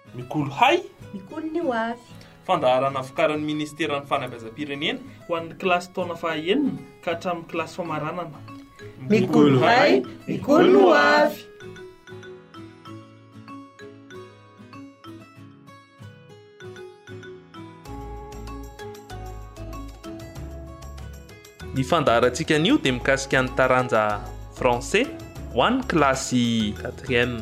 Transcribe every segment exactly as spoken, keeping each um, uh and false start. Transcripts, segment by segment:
Mikolo hay, mikolo ny ho avy. Fandaharana vokarin'ny Ministeran'ny Fanabeazam-pirenena ho an'ny kilasy taona fahaenina ka hatramin'ny kilasy famaranana. Mikolo hay, mikolo ny ho avy. Ny fandaharantsika anio dia mikasika ny taranja français ho an'ny kilasy quatrième.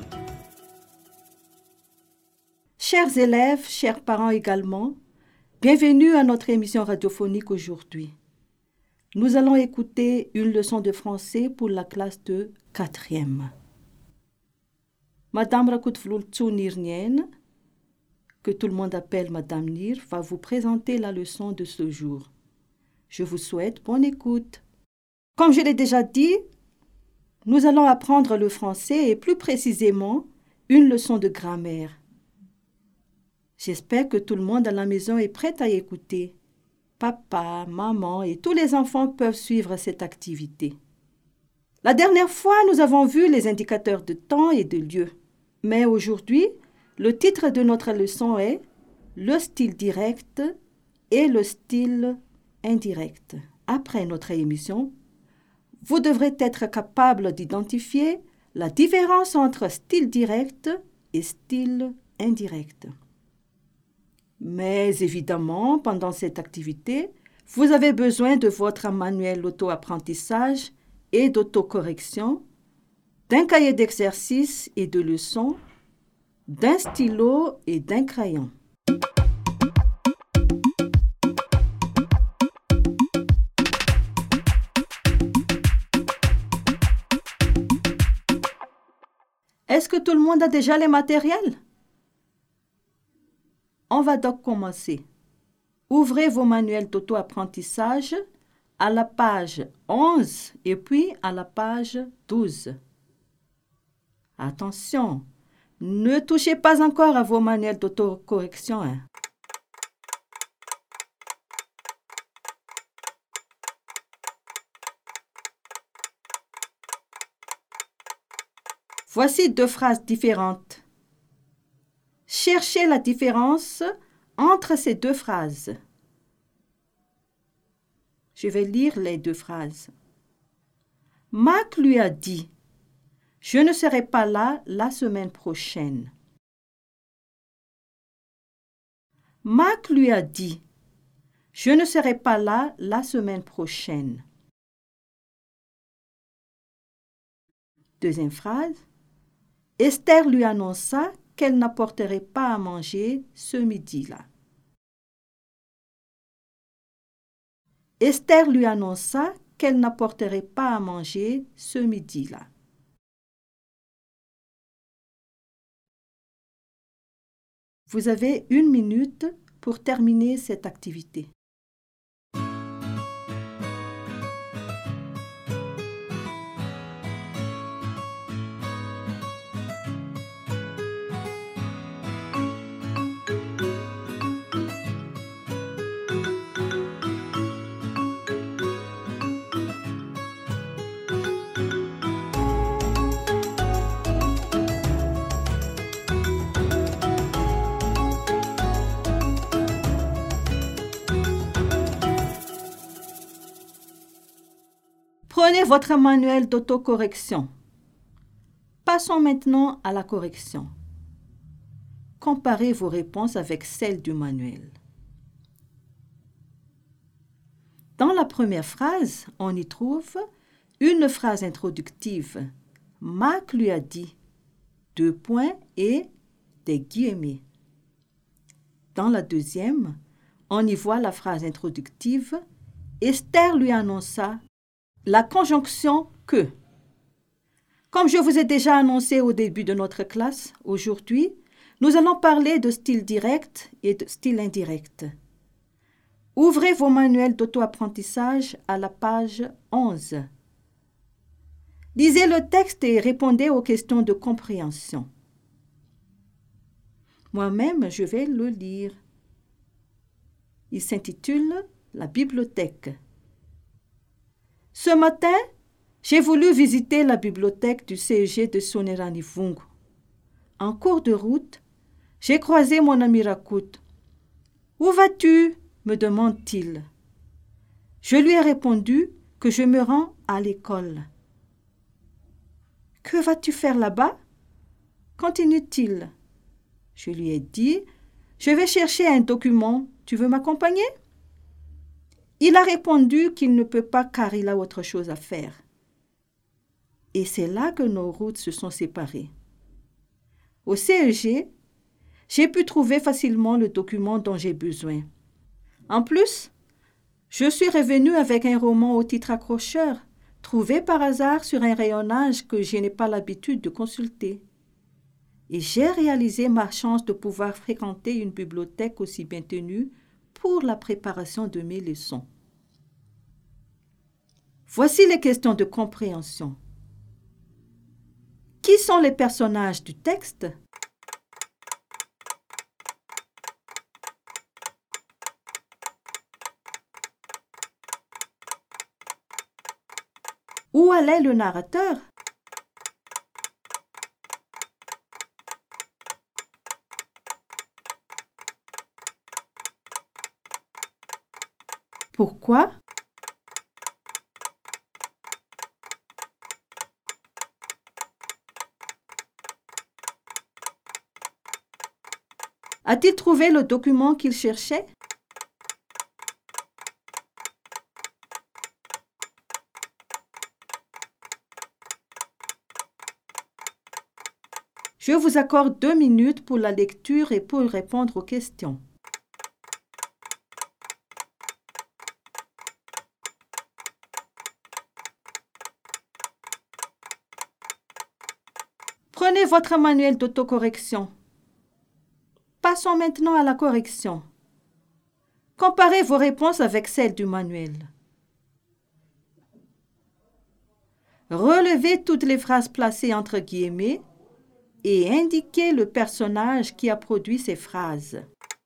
Chers élèves, chers parents également, bienvenue à notre émission radiophonique aujourd'hui. Nous allons écouter une leçon de français pour la classe de quatrième. Madame Rakotovlolotso Nirnienne, que tout le monde appelle Madame Nir, va vous présenter la leçon de ce jour. Je vous souhaite bonne écoute. Comme je l'ai déjà dit, nous allons apprendre le français et plus précisément une leçon de grammaire. J'espère que tout le monde à la maison est prêt à écouter. Papa, maman et tous les enfants peuvent suivre cette activité. La dernière fois, nous avons vu les indicateurs de temps et de lieu. Mais aujourd'hui, le titre de notre leçon est « Le style direct et le style indirect ». Après notre émission, vous devrez être capable d'identifier la différence entre style direct et style indirect. Mais évidemment, pendant cette activité, vous avez besoin de votre manuel d'auto-apprentissage et d'autocorrection, d'un cahier d'exercices et de leçons, d'un stylo et d'un crayon. Est-ce que tout le monde a déjà les matériels? On va donc commencer. Ouvrez vos manuels d'auto-apprentissage à la page onze et puis à la page douze. Attention, ne touchez pas encore à vos manuels d'autocorrection. Hein. Voici deux phrases différentes. Cherchez la différence entre ces deux phrases. Je vais lire les deux phrases. Mac lui a dit « Je ne serai pas là la semaine prochaine ». Mac lui a dit « Je ne serai pas là la semaine prochaine ». Deuxième phrase. Esther lui annonça qu'elle n'apporterait pas à manger ce midi-là. Esther lui annonça qu'elle n'apporterait pas à manger ce midi-là. Vous avez une minute pour terminer cette activité. Prenez votre manuel d'autocorrection. Passons maintenant à la correction. Comparez vos réponses avec celles du manuel. Dans la première phrase, on y trouve une phrase introductive. Mac lui a dit, deux points et des guillemets. Dans la deuxième, on y voit la phrase introductive. Esther lui annonça la conjonction « que ». Comme je vous ai déjà annoncé au début de notre classe, aujourd'hui, nous allons parler de style direct et de style indirect. Ouvrez vos manuels d'auto-apprentissage à la page onze. Lisez le texte et répondez aux questions de compréhension. Moi-même, je vais le lire. Il s'intitule « La bibliothèque ». Ce matin, j'ai voulu visiter la bibliothèque du C E G de Sonerani-Vungu. En cours de route, J'ai croisé mon ami Rakout. « Où vas-tu » me demande-t-il. Je lui ai répondu que je me rends à l'école. « Que vas-tu faire là-bas » continue-t-il. Je lui ai dit « Je vais chercher un document. Tu veux m'accompagner » Il a répondu qu'il ne peut pas car il a autre chose à faire. Et c'est là que nos routes se sont séparées. Au C E G, j'ai pu trouver facilement le document dont j'ai besoin. En plus, je suis revenue avec un roman au titre accrocheur, trouvé par hasard sur un rayonnage que je n'ai pas l'habitude de consulter. Et j'ai réalisé ma chance de pouvoir fréquenter une bibliothèque aussi bien tenue pour la préparation de mes leçons. Voici les questions de compréhension. Qui sont les personnages du texte? Où allait le narrateur? Pourquoi? A-t-il trouvé le document qu'il cherchait? Je vous accorde deux minutes pour la lecture et pour répondre aux questions. Prenez votre manuel d'autocorrection. Passons maintenant à la correction. Comparez vos réponses avec celles du manuel. Relevez toutes les phrases placées entre guillemets et indiquez le personnage qui a produit ces phrases.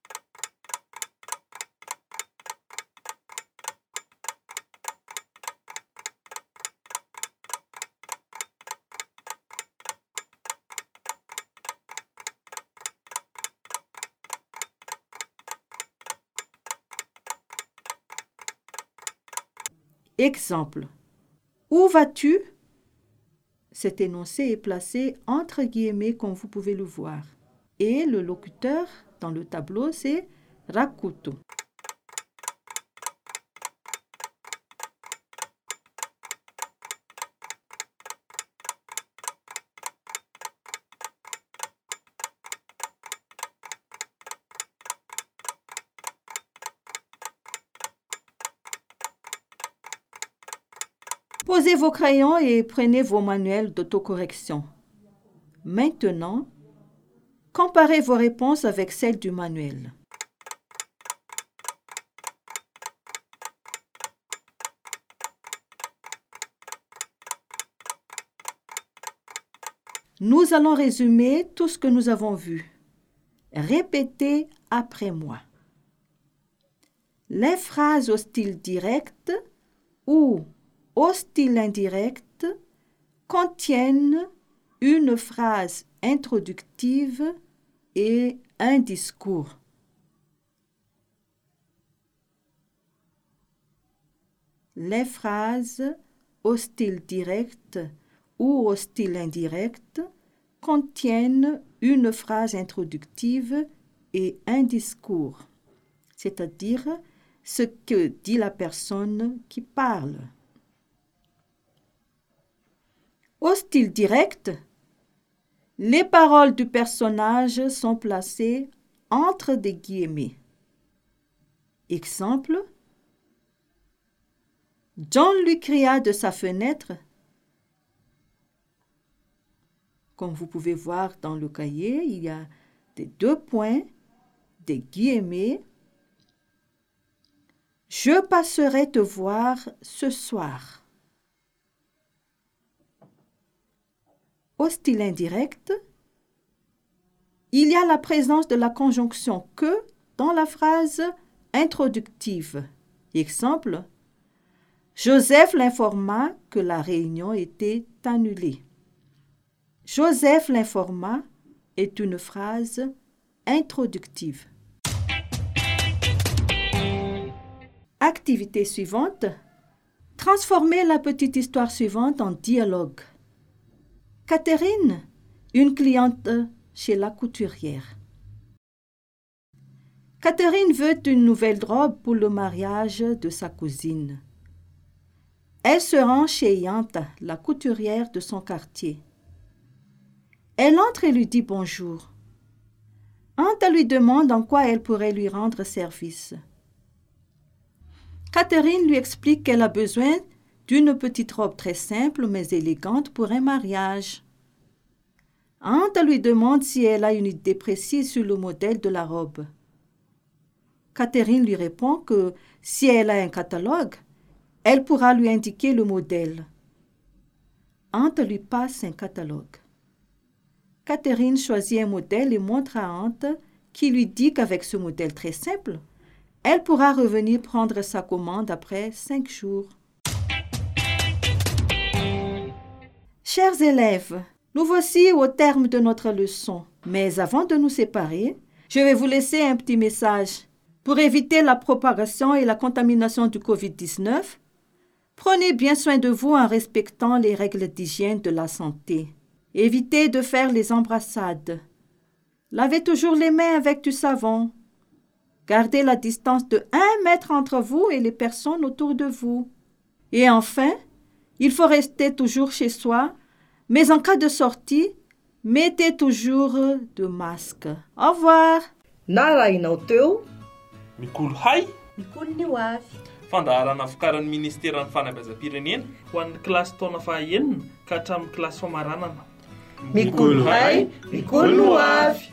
Exemple. Où vas-tu? Cet énoncé est placé entre guillemets comme vous pouvez le voir. Et le locuteur dans le tableau, c'est Rakout. Posez vos crayons et prenez vos manuels d'autocorrection. Maintenant, comparez vos réponses avec celles du manuel. Nous allons résumer tout ce que nous avons vu. Répétez après moi. Les phrases au style direct ou au style indirect contiennent une phrase introductive et un discours. Les phrases au style direct ou au style indirect contiennent une phrase introductive et un discours, c'est-à-dire ce que dit la personne qui parle. Au style direct, les paroles du personnage sont placées entre des guillemets. Exemple, John lui cria de sa fenêtre. Comme vous pouvez voir dans le cahier, il y a des deux points, des guillemets. Je passerai te voir ce soir. Au style indirect, il y a la présence de la conjonction « que » dans la phrase introductive. Exemple, Joseph l'informa que la réunion était annulée. Joseph l'informa est une phrase introductive. Activité suivante. Transformez la petite histoire suivante en dialogue. Catherine, une cliente chez la couturière. Catherine veut une nouvelle robe pour le mariage de sa cousine. Elle se rend chez Yanta, la couturière de son quartier. Elle entre et lui dit bonjour. Yanta lui demande en quoi elle pourrait lui rendre service. Catherine lui explique qu'elle a besoin d'une petite robe très simple mais élégante pour un mariage. Yanta lui demande si elle a une idée précise sur le modèle de la robe. Catherine lui répond que si elle a un catalogue, elle pourra lui indiquer le modèle. Yanta lui passe un catalogue. Catherine choisit un modèle et montre à Yanta, qui lui dit qu'avec ce modèle très simple, elle pourra revenir prendre sa commande après cinq jours. Chers élèves, nous voici au terme de notre leçon. Mais avant de nous séparer, je vais vous laisser un petit message. Pour éviter la propagation et la contamination du covid dix-neuf, prenez bien soin de vous en respectant les règles d'hygiène de la santé. Évitez de faire les embrassades. Lavez toujours les mains avec du savon. Gardez la distance de un mètre entre vous et les personnes autour de vous. Et enfin, il faut rester toujours chez soi, mais en cas de sortie, mettez toujours de masque. Au revoir. Narainao teo. Mikolo hay Mikolo ny ho avy. fandaharana vokaran'ny ministeran'ny fanabeazam-pirenena ho an'ny kilasy taona fahaenina ka hatramin'ny kilasy famaranana. Mikolo hay, mikolo no avy.